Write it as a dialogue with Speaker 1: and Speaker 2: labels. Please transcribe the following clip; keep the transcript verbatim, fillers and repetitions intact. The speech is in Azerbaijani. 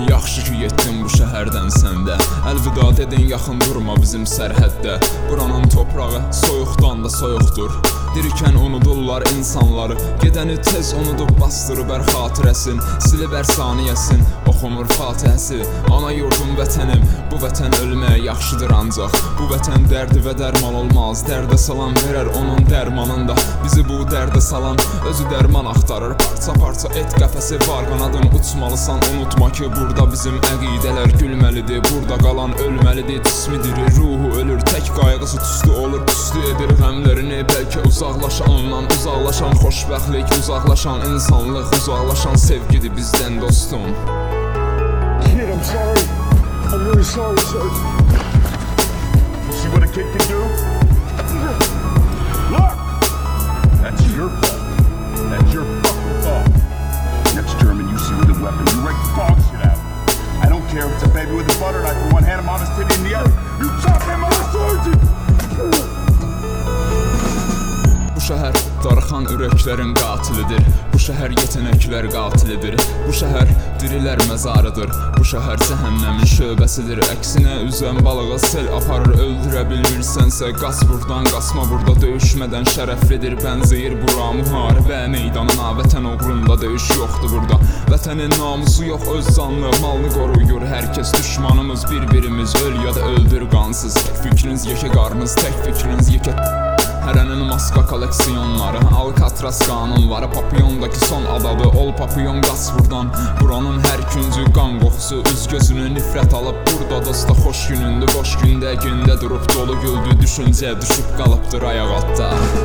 Speaker 1: Yaxşı ki getdin bu şəhərdən səndə. Əlvida dedin, yaxın durma bizim sərhəddə. Buranın toprağı soyuqdan da soyuqdur. Dirikən unudurlar insanları, gedəni tez unudub bastırıb hər xatirəsin. Silib hər saniyəsin, oxunur fatihəsi. Ana yurdum vətənim, bu vətən ölməyə yaxşıdır ancaq. Bu vətən dərdi və dərman olmaz, dərdə salan verər onun dərmanında. Bizi bu dərdə salan özü dərman axtarır. Parça parça et qəfəsi var, qanadın uçmalısan. Unutma ki burada bizim əqidələr gülməlidir. Burada qalan ölməlidir, cismidir, ruhu ölür. Tək qayğısı tüstü olur, tüstü edir qəmlərini. Bəlkə uzaqlaşan ondan, uzaqlaşan xoşbəxtlik, uzaqlaşan insanlıq, uzaqlaşan sevgidir bizdən dostum.
Speaker 2: Kid, I'm sorry. I'm really sorry, sir.
Speaker 3: See what a kid can do? Look! That's your fault. That's your fucking fault. Next German you see with a weapon, you rake the dog shit out. I don't care if it's a baby with a butter knife in one hand, a mama's titty in the other. You chop him on the sergeant!
Speaker 1: Bu şəhər darıxan ürəklərin qatilidir. Bu şəhər yetənəklər qatilidir. Bu şəhər dirilər məzarıdır. Bu şəhər cəhənnəmin şöbəsidir. Əksinə üzən balığa sel aparır, öldürə bilmirsənsə qaç burdan, qaçma burada döyüşmədən şərəflidir. Bənzəyir bura müharibə meydanına, vətən uğrunda döyüş yoxdur burada. Vətənin namusu yox, öz canlı malını qoruyur. Hər kəs düşmanımız, bir-birimiz öl ya da öldür qansız. Tək fikriniz yekə qarnınız, tək fikriniz yekə hərənin maska kolleksiyonları, Alcatraz qanunları, papiyondakı son adadı, ol papiyon qaç buradan. Buranın hər küncü qan qoxusu, üz gözünü nifrət alıb burada dosta xoş günündür, boş gündə gündə durub dolu güldü, düşüncə düşüb qalıbdır ayaq altda.